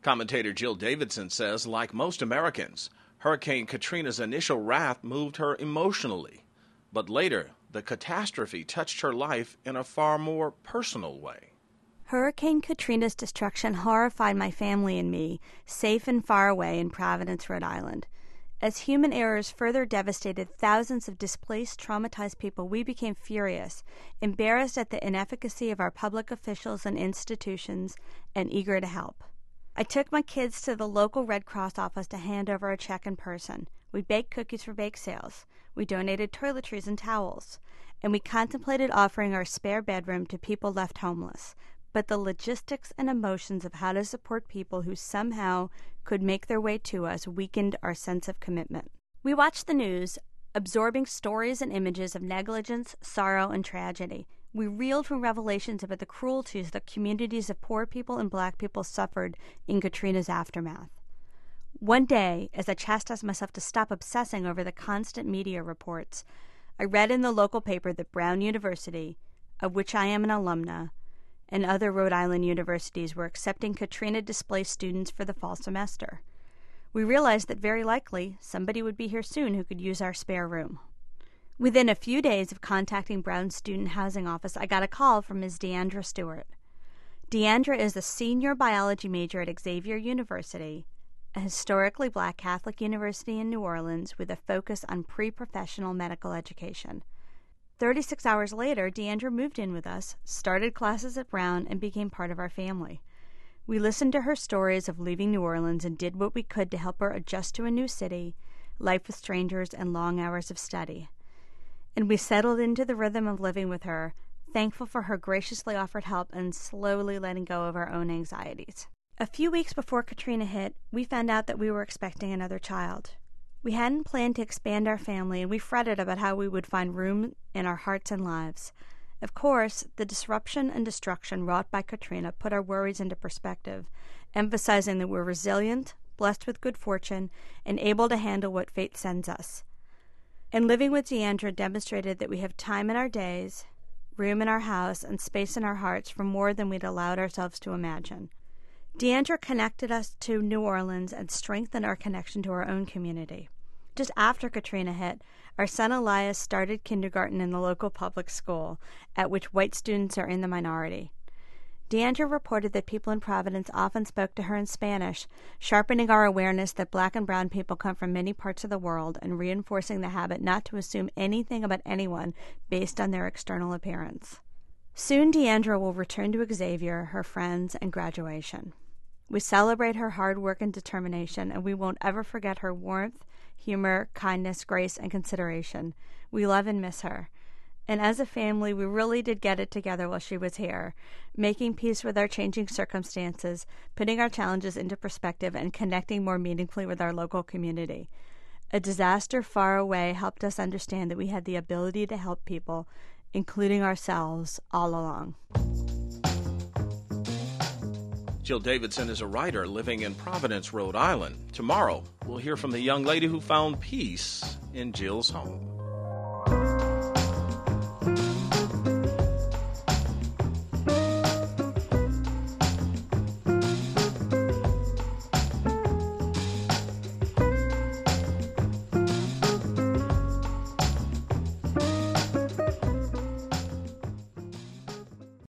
Commentator Jill Davidson says, like most Americans, Hurricane Katrina's initial wrath moved her emotionally. But later, the catastrophe touched her life in a far more personal way. Hurricane Katrina's destruction horrified my family and me, safe and far away in Providence, Rhode Island. As human errors further devastated thousands of displaced, traumatized people, we became furious, embarrassed at the inefficacy of our public officials and institutions, and eager to help. I took my kids to the local Red Cross office to hand over a check in person. We baked cookies for bake sales. We donated toiletries and towels. And we contemplated offering our spare bedroom to people left homeless. But the logistics and emotions of how to support people who somehow could make their way to us weakened our sense of commitment. We watched the news, absorbing stories and images of negligence, sorrow, and tragedy. We reeled from revelations about the cruelties that communities of poor people and Black people suffered in Katrina's aftermath. One day, as I chastised myself to stop obsessing over the constant media reports, I read in the local paper that Brown University, of which I am an alumna, and other Rhode Island universities were accepting Katrina-displaced students for the fall semester. We realized that very likely somebody would be here soon who could use our spare room. Within a few days of contacting Brown's student housing office, I got a call from Ms. Deandra Stewart. Deandra is a senior biology major at Xavier University, a historically Black Catholic university in New Orleans with a focus on pre-professional medical education. 36 hours later, Deandra moved in with us, started classes at Brown, and became part of our family. We listened to her stories of leaving New Orleans and did what we could to help her adjust to a new city, life with strangers, and long hours of study. And we settled into the rhythm of living with her, thankful for her graciously offered help and slowly letting go of our own anxieties. A few weeks before Katrina hit, we found out that we were expecting another child. We hadn't planned to expand our family, and we fretted about how we would find room in our hearts and lives. Of course, the disruption and destruction wrought by Katrina put our worries into perspective, emphasizing that we're resilient, blessed with good fortune, and able to handle what fate sends us. And living with Deandra demonstrated that we have time in our days, room in our house, and space in our hearts for more than we'd allowed ourselves to imagine. Deandra connected us to New Orleans and strengthened our connection to our own community. Just after Katrina hit, our son Elias started kindergarten in the local public school, at which white students are in the minority. Deandra reported that people in Providence often spoke to her in Spanish, sharpening our awareness that Black and brown people come from many parts of the world and reinforcing the habit not to assume anything about anyone based on their external appearance. Soon Deandra will return to Xavier, her friends, and graduation. We celebrate her hard work and determination, and we won't ever forget her warmth, humor, kindness, grace, and consideration. We love and miss her. And as a family, we really did get it together while she was here, making peace with our changing circumstances, putting our challenges into perspective, and connecting more meaningfully with our local community. A disaster far away helped us understand that we had the ability to help people, including ourselves, all along. Jill Davidson is a writer living in Providence, Rhode Island. Tomorrow, we'll hear from the young lady who found peace in Jill's home.